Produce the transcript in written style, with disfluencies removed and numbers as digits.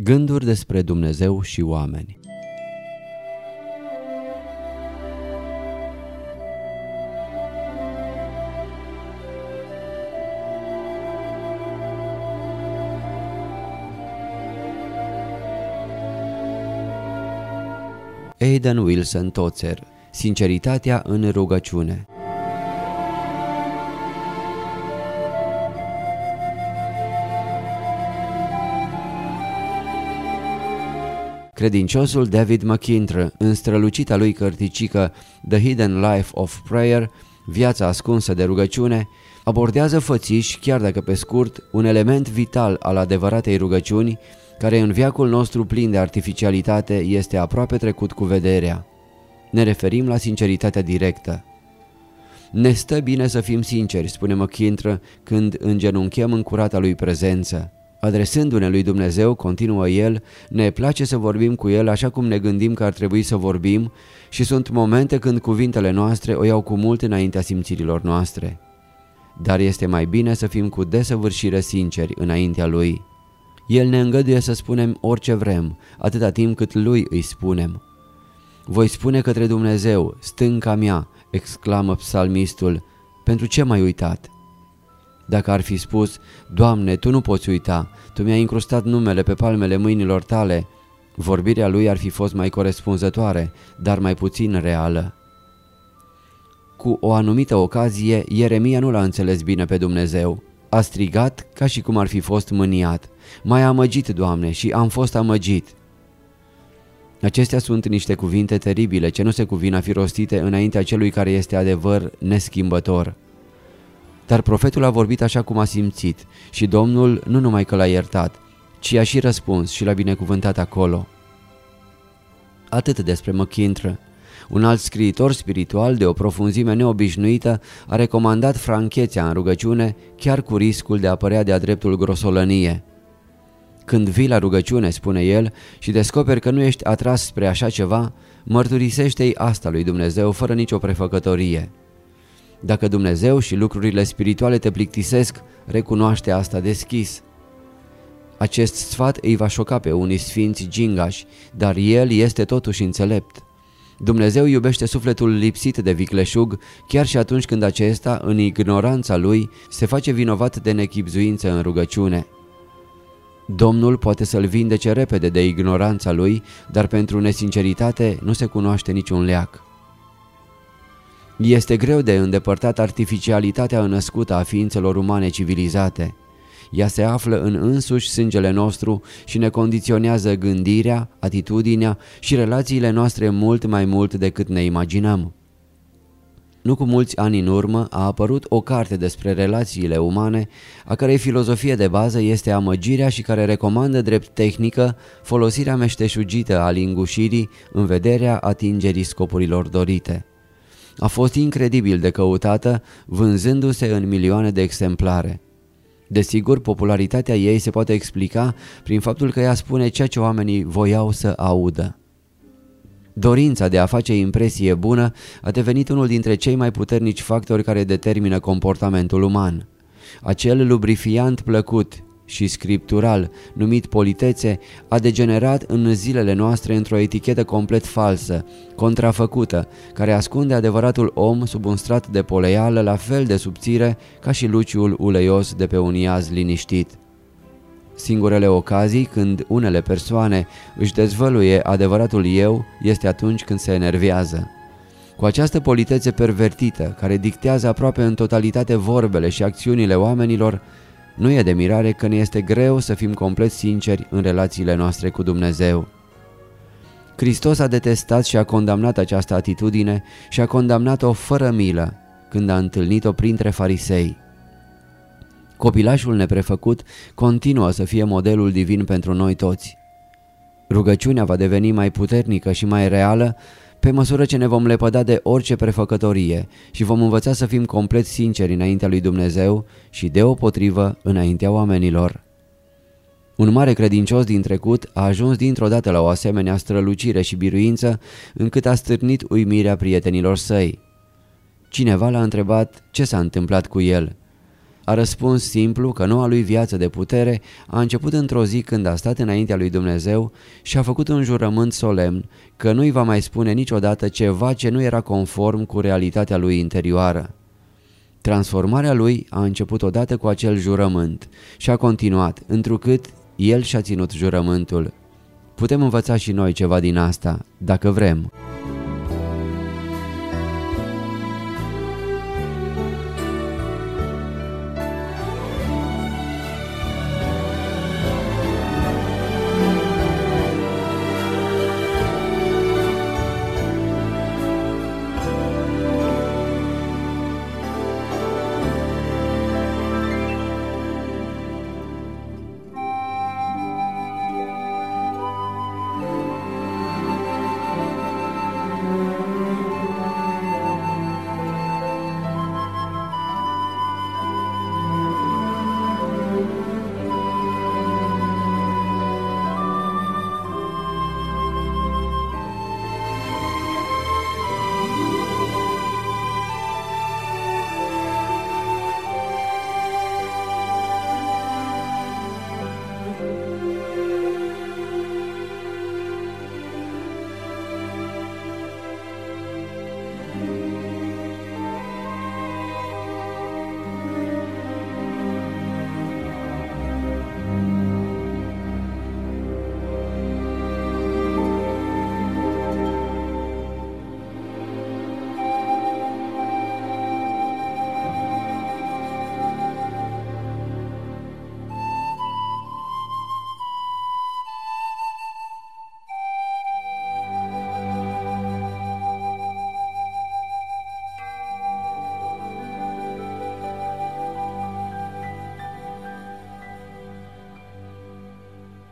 Gânduri despre Dumnezeu și oameni. Aidan Wilson Tozer. Sinceritatea în rugăciune. Credinciosul David McIntyre, în strălucita lui cărticică The Hidden Life of Prayer, viața ascunsă de rugăciune, abordează fățiș, chiar dacă pe scurt, un element vital al adevăratei rugăciuni, care în veacul nostru plin de artificialitate este aproape trecut cu vederea. Ne referim la sinceritatea directă. Ne stă bine să fim sinceri, spune McIntyre, când îngenunchem în curata lui prezență. Adresându-ne lui Dumnezeu, continuă el, ne place să vorbim cu el așa cum ne gândim că ar trebui să vorbim și sunt momente când cuvintele noastre o iau cu mult înaintea simțirilor noastre. Dar este mai bine să fim cu desăvârșire sinceri înaintea lui. El ne îngăduie să spunem orice vrem, atâta timp cât lui îi spunem. Voi spune către Dumnezeu, stânca mea, exclamă psalmistul, pentru ce m-ai uitat? Dacă ar fi spus, Doamne, Tu nu poți uita, Tu mi-ai incrustat numele pe palmele mâinilor Tale, vorbirea lui ar fi fost mai corespunzătoare, dar mai puțin reală. Cu o anumită ocazie, Ieremia nu l-a înțeles bine pe Dumnezeu. A strigat ca și cum ar fi fost mâniat. M-ai amăgit, Doamne, și am fost amăgit. Acestea sunt niște cuvinte teribile ce nu se cuvin a fi rostite înaintea celui care este adevăr neschimbător. Dar profetul a vorbit așa cum a simțit și Domnul nu numai că l-a iertat, ci a și răspuns și l-a binecuvântat acolo. Atât despre McIntyre. Un alt scriitor spiritual de o profunzime neobișnuită a recomandat franchețea în rugăciune, chiar cu riscul de a părea de-a dreptul grosolănie. Când vii la rugăciune, spune el, și descoperi că nu ești atras spre așa ceva, mărturisește-i asta lui Dumnezeu fără nicio prefăcătorie. Dacă Dumnezeu și lucrurile spirituale te plictisesc, recunoaște asta deschis. Acest sfat îi va șoca pe unii sfinți gingași, dar el este totuși înțelept. Dumnezeu iubește sufletul lipsit de vicleșug, chiar și atunci când acesta, în ignoranța lui, se face vinovat de nechibzuință în rugăciune. Domnul poate să-l vindece repede de ignoranța lui, dar pentru nesinceritate nu se cunoaște niciun leac. Este greu de îndepărtat artificialitatea înăscută a ființelor umane civilizate. Ea se află în însuși sângele nostru și ne condiționează gândirea, atitudinea și relațiile noastre mult mai mult decât ne imaginăm. Nu cu mulți ani în urmă a apărut o carte despre relațiile umane, a cărei filozofie de bază este amăgirea și care recomandă drept tehnică folosirea meșteșugită a lingușirii în vederea atingerii scopurilor dorite. A fost incredibil de căutată, vânzându-se în milioane de exemplare. Desigur, popularitatea ei se poate explica prin faptul că ea spune ceea ce oamenii voiau să audă. Dorința de a face impresie bună a devenit unul dintre cei mai puternici factori care determină comportamentul uman. Acel lubrifiant plăcut și scriptural, numit politețe, a degenerat în zilele noastre într-o etichetă complet falsă, contrafăcută, care ascunde adevăratul om sub un strat de poleială la fel de subțire ca și luciul uleios de pe un iaz liniștit. Singurele ocazii când unele persoane își dezvăluie adevăratul eu este atunci când se enervează. Cu această politețe pervertită, care dictează aproape în totalitate vorbele și acțiunile oamenilor, nu e de mirare că ne este greu să fim complet sinceri în relațiile noastre cu Dumnezeu. Hristos a detestat și a condamnat această atitudine și a condamnat-o fără milă când a întâlnit-o printre farisei. Copilașul neprefăcut continuă să fie modelul divin pentru noi toți. Rugăciunea va deveni mai puternică și mai reală pe măsură ce ne vom lepăda de orice prefăcătorie și vom învăța să fim complet sinceri înaintea lui Dumnezeu și deopotrivă înaintea oamenilor. Un mare credincios din trecut a ajuns dintr-o dată la o asemenea strălucire și biruință încât a stârnit uimirea prietenilor săi. Cineva l-a întrebat ce s-a întâmplat cu el. A răspuns simplu că noua lui viață de putere a început într-o zi când a stat înaintea lui Dumnezeu și a făcut un jurământ solemn că nu-i va mai spune niciodată ceva ce nu era conform cu realitatea lui interioară. Transformarea lui a început odată cu acel jurământ și a continuat, întrucât el și-a ținut jurământul. Putem învăța și noi ceva din asta, dacă vrem.